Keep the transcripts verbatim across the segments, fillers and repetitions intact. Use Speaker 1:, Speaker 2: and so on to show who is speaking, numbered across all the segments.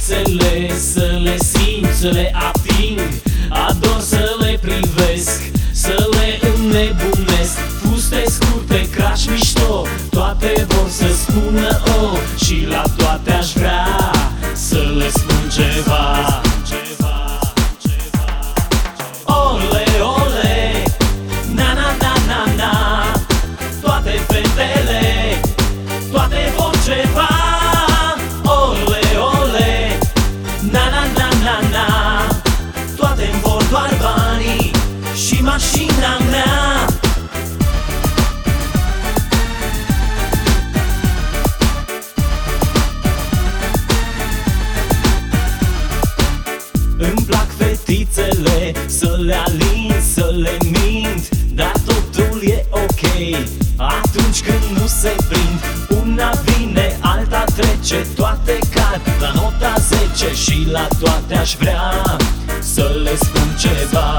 Speaker 1: fetițele, să le simt, să le ating. Ador să le privesc, să le înnebunesc. Fuste scurte, crași mișto, toate vor să spună o. Și la toate aș vrea să le spun ceva. Ole, ole, na na na na na. Toate fetele, toate vor ceva. Ole, ole, na na na na na. Toate-mi vor doar banii și mașina mea. Îmi plac fetițele, să le alin, să le mint, dar totul e ok atunci când nu se prind. Una vine, alta trece, toate cad la nota zece. Și la toate aș vrea să le spun ceva.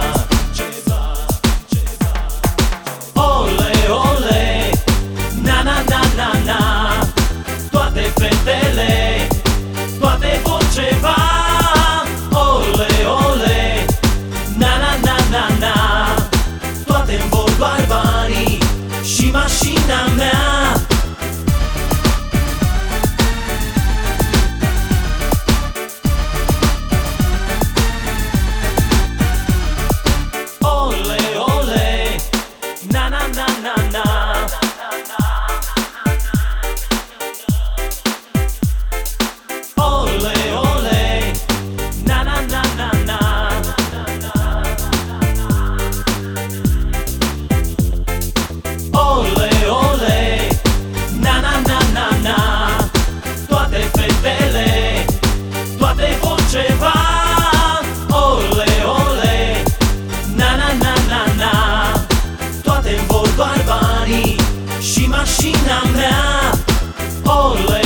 Speaker 1: Ole, ole, na na na na na. Toate fetele, toate vor ceva. Ole, ole, na na na na na. Toate-mi vor doar banii și mașina mea. Ole, ole, na na na na na. Ole, ole, na na na na na. Ole, ole, na na na na na. Toate fetele, toate vor ceva. Ole, ole, na na na na na. Toate-mi vor doar banii și mașina mea. Ole,